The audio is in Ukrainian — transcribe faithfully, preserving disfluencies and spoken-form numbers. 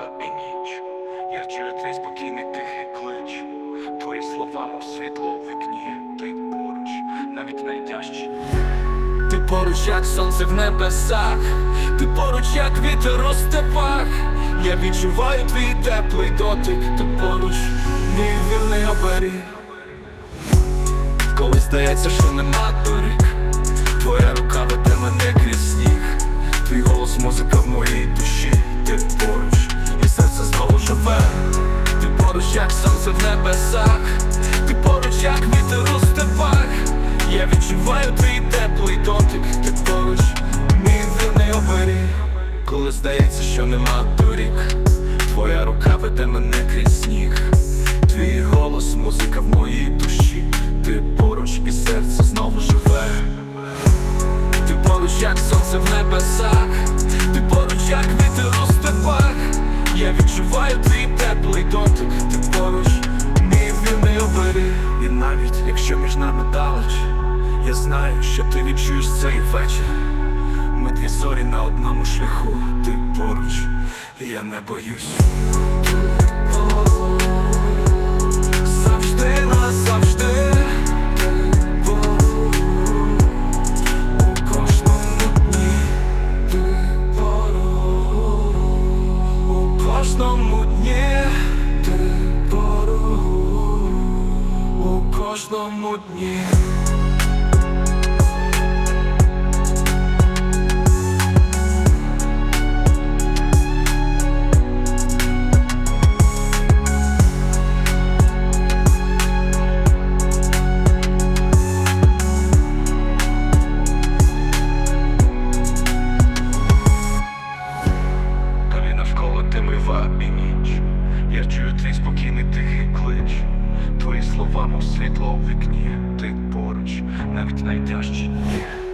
і ніч. Я чую твій спокійний тихий клич. Твої слова, мов світло у вікні. Ти поруч, навіть найтяжчі. Ти поруч, як сонце в небесах. Ти поруч, як вітер у степах. Я відчуваю твій теплий дотик. Ти поруч, мій вільний оберіг. Коли здається, що нема доріг, твоя рука веде мене крізь сніг. Твій голос, музика в моїй душі. Ти поруч, і серце знову живе. Ти поруч, як сонце в небесах. Ти поруч, як вітер у степах. Я відчуваю твій теплий дотик. Ти поруч, мій вільний оберіг. Коли здається, що нема доріг, твоя рука веде мене крізь сніг. Твій голос, музика в моїй душі. Ти поруч, і серце знову живе. Ти поруч, як сонце в небесах. Ти поруч, як вітер у степах. Я відчуваю твій теплий дотик. Ти поруч, мій вільний оберіг. І навіть якщо між нами далеч, я знаю, що ти відчуєш цей вечір. Ми дві зорі на одному шляху. Ти поруч, і я не боюсь. Завжди, назавжди. У кожному дні ти поруч, у кожному дні. І ніч. Я чую твій спокійний тихий клич. Твої слова, мов світло у вікні. Ти поруч, навіть найтяжчі дні.